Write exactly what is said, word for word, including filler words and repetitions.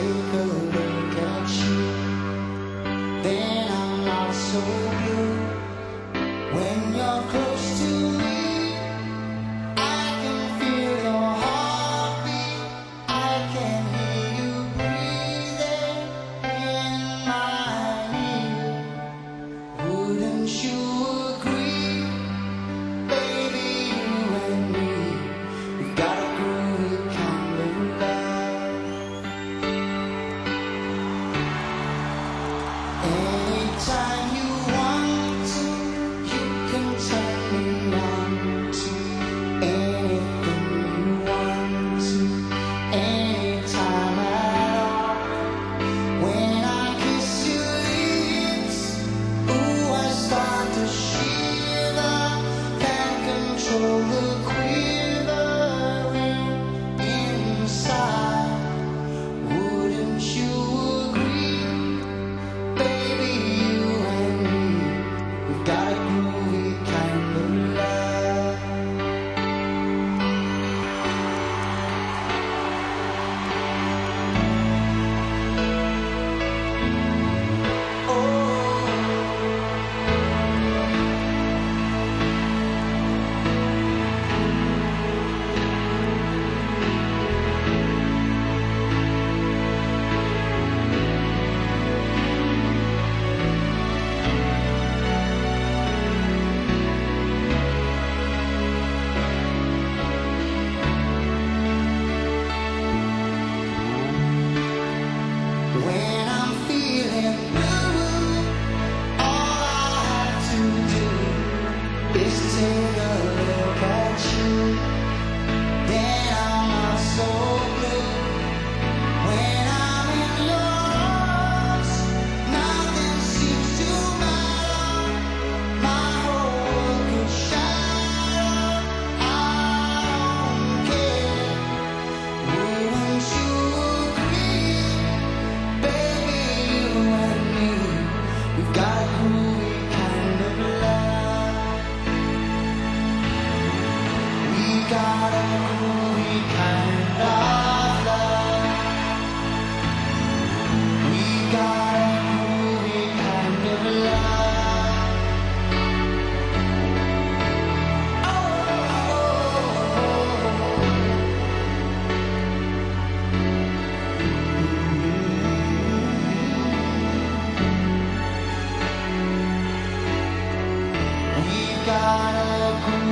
take a look at you, then I'm not so blue. When you're close to me, I can feel your heartbeat. I can hear you breathing in my ear. Wouldn't you agree, baby? You and me, we've got a groovy kind of love. Anytime you want to, you can turn me on to anything you want to, anytime at all. When I kiss your lips, ooh, I start to shiver, can't control the quivering inside. Wouldn't you agree, baby? You and me, we've got a groovy kind of love. Oh, when I'm feeling blue, all I have to do is take a look at you, then I'm not so blue. When I'm in your arms, nothing seems to matter. My whole world could shatter. I don't care. Wouldn't you agree, baby? You and me, we've got a groovy kind of love. We got a groovy kind of love. We got a groovy kind of love. We got a groovy